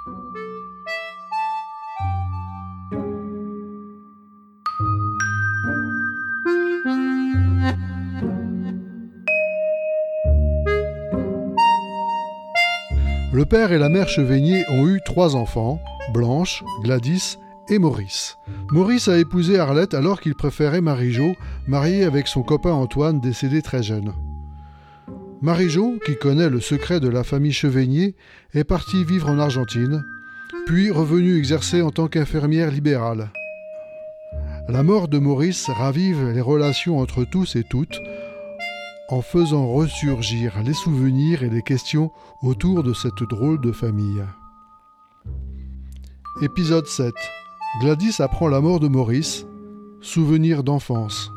Le père et la mère Chevenier ont eu 3 enfants, Blanche, Gladys et Maurice. Maurice a épousé Arlette alors qu'il préférait Marie-Jo, mariée avec son copain Antoine, décédé très jeune. Marie-Jo, qui connaît le secret de la famille Chevenier, est partie vivre en Argentine, puis revenue exercer en tant qu'infirmière libérale. La mort de Maurice ravive les relations entre tous et toutes, en faisant ressurgir les souvenirs et les questions autour de cette drôle de famille. Épisode 7. Gladys apprend la mort de Maurice. Souvenirs d'enfance.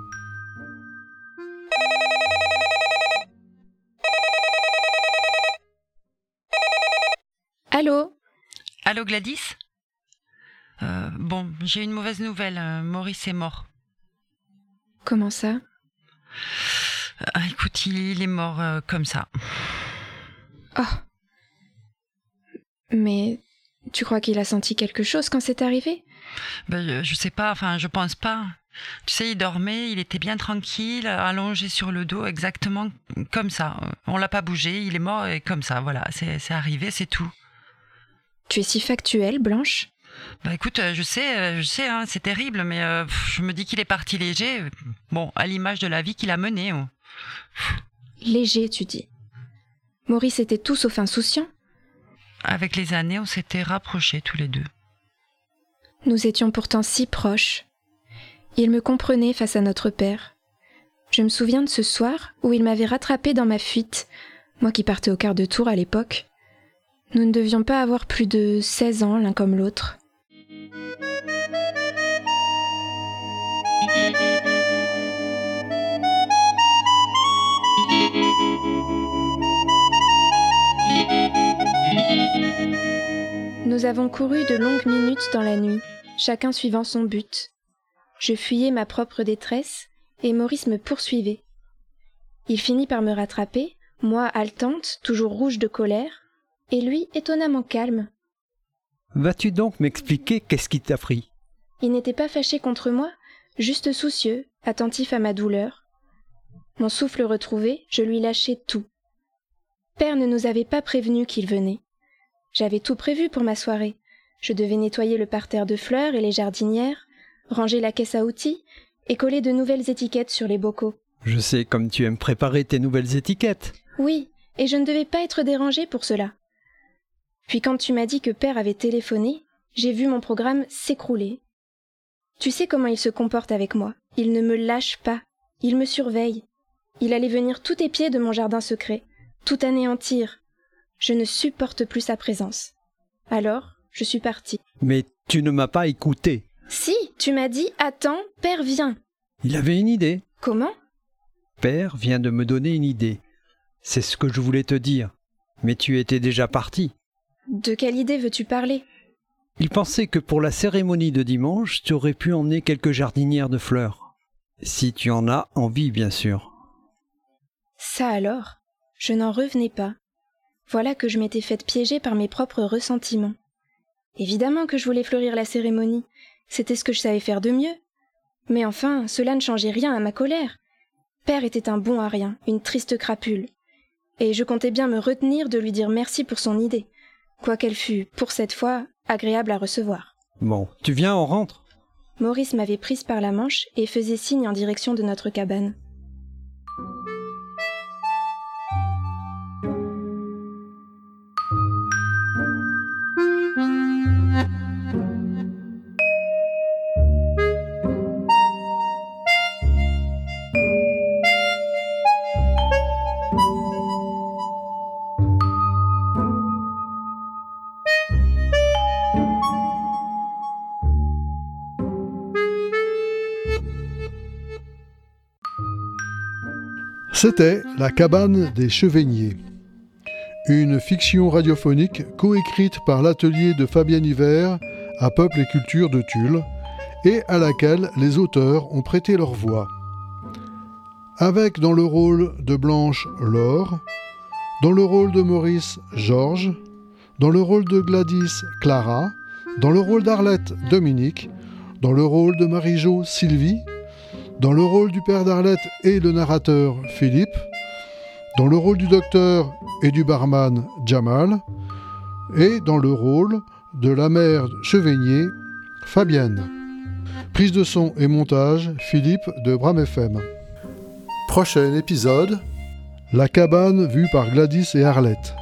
Allô ? Allô Gladys ? Bon, j'ai une mauvaise nouvelle, Maurice est mort. Comment ça ? Écoute, il est mort comme ça. Oh. Mais tu crois qu'il a senti quelque chose quand c'est arrivé ? Je sais pas, je pense pas. Tu sais, il dormait, il était bien tranquille, allongé sur le dos, exactement comme ça. On l'a pas bougé, il est mort et comme ça, voilà, c'est arrivé, c'est tout. Tu es si factuelle, Blanche ? Écoute, je sais, hein, c'est terrible, mais je me dis qu'il est parti léger, bon, à l'image de la vie qu'il a menée. Léger, tu dis. Maurice était tout sauf insouciant. Avec les années, on s'était rapprochés tous les deux. Nous étions pourtant si proches. Il me comprenait face à notre père. Je me souviens de ce soir où il m'avait rattrapée dans ma fuite, moi qui partais au quart de tour à l'époque. Nous ne devions pas avoir plus de 16 ans l'un comme l'autre. Nous avons couru de longues minutes dans la nuit, chacun suivant son but. Je fuyais ma propre détresse et Maurice me poursuivait. Il finit par me rattraper, moi haletante, toujours rouge de colère, et lui étonnamment calme. Vas-tu donc m'expliquer qu'est-ce qui t'a pris ? Il n'était pas fâché contre moi, juste soucieux, attentif à ma douleur. Mon souffle retrouvé, je lui lâchai tout. Père ne nous avait pas prévenus qu'il venait. J'avais tout prévu pour ma soirée. Je devais nettoyer le parterre de fleurs et les jardinières, ranger la caisse à outils et coller de nouvelles étiquettes sur les bocaux. Je sais comme tu aimes préparer tes nouvelles étiquettes. Oui, et je ne devais pas être dérangée pour cela. Puis quand tu m'as dit que Père avait téléphoné, j'ai vu mon programme s'écrouler. Tu sais comment il se comporte avec moi. Il ne me lâche pas. Il me surveille. Il allait venir tout épier de mon jardin secret, tout anéantir. Je ne supporte plus sa présence. Alors, je suis partie. Mais tu ne m'as pas écouté. Si, tu m'as dit « Attends, Père vient ». Il avait une idée. Comment ? Père vient de me donner une idée. C'est ce que je voulais te dire. Mais tu étais déjà parti. De quelle idée veux-tu parler ? Il pensait que pour la cérémonie de dimanche, tu aurais pu emmener quelques jardinières de fleurs. Si tu en as envie, bien sûr. Ça alors, je n'en revenais pas. Voilà que je m'étais faite piéger par mes propres ressentiments. Évidemment que je voulais fleurir la cérémonie. C'était ce que je savais faire de mieux. Mais enfin, cela ne changeait rien à ma colère. Père était un bon à rien, une triste crapule. Et je comptais bien me retenir de lui dire merci pour son idée, quoiqu'elle fût, pour cette fois, agréable à recevoir. Bon, tu viens, on rentre ? Maurice m'avait prise par la manche et faisait signe en direction de notre cabane. C'était La cabane des Cheveniers, une fiction radiophonique coécrite par l'atelier de Fabienne Hiver à Peuple et Culture de Tulle et à laquelle les auteurs ont prêté leur voix. Avec dans le rôle de Blanche Laure, dans le rôle de Maurice Georges, Dans le rôle de Gladys, Clara. Dans le rôle d'Arlette, Dominique. Dans le rôle de Marie-Jo, Sylvie. Dans le rôle du père d'Arlette et le narrateur, Philippe. Dans le rôle du docteur et du barman, Jamal. Et dans le rôle de la mère Chevenier, Fabienne. Prise de son et montage, Philippe de Bram FM. Prochain épisode, la cabane vue par Gladys et Arlette.